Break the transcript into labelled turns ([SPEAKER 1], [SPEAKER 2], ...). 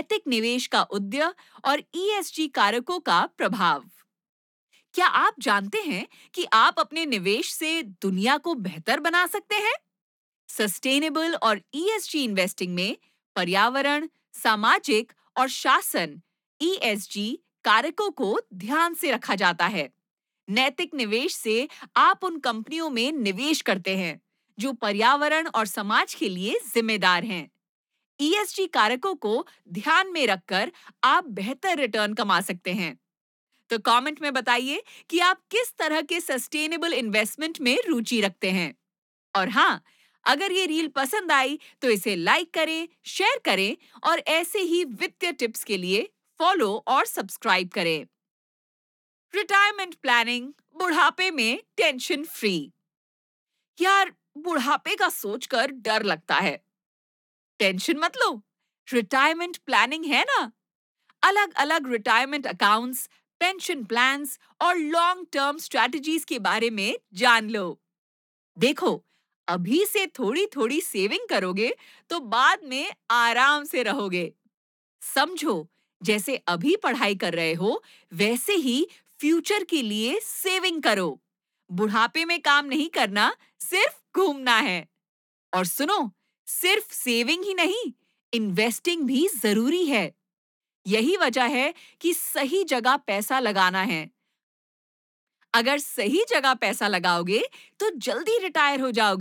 [SPEAKER 1] नैतिक निवेश का उद्देश्य और ईएसजी कारकों का प्रभाव। क्या आप जानते हैं कि आप अपने निवेश से दुनिया को बेहतर बना सकते हैं? सस्टेनेबल और ईएसजी इन्वेस्टिंग में पर्यावरण, सामाजिक और शासन ईएसजी कारकों को ध्यान से रखा जाता है। नैतिक निवेश से आप उन कंपनियों में निवेश करते हैं जो पर्यावरण और समाज के लिए जिम्मेदार हैं। ईएसजी कारकों को ध्यान में रखकर आप बेहतर रिटर्न कमा सकते हैं। तो कमेंट में बताइए कि आप किस तरह के सस्टेनेबल इन्वेस्टमेंट में रुचि रखते हैं। और हाँ, अगर ये रील पसंद आई तो इसे लाइक करें, शेयर करें और ऐसे ही वित्तीय टिप्स के लिए फॉलो और सब्सक्राइब करें। रिटायरमेंट प्लानिंग, बुढ़ापे में टेंशन फ्री। यार, बुढ़ापे का सोचकर डर लगता है। टेंशन मत लो, रिटायरमेंट प्लानिंग है ना। अलग अलग रिटायरमेंट अकाउंट्स, पेंशन प्लान्स और लॉन्ग टर्म स्ट्रैटेजीज के बारे में जान लो। देखो, अभी से थोड़ी थोड़ी सेविंग करोगे तो बाद में आराम से रहोगे। समझो, जैसे अभी पढ़ाई कर रहे हो वैसे ही फ्यूचर के लिए सेविंग करो। बुढ़ापे में काम नहीं करना, सिर्फ घूमना है। और सुनो, सिर्फ सेविंग ही नहीं, इन्वेस्टिंग भी जरूरी है। यही वजह है कि सही जगह पैसा लगाना है। अगर सही जगह पैसा लगाओगे तो जल्दी रिटायर हो जाओगे।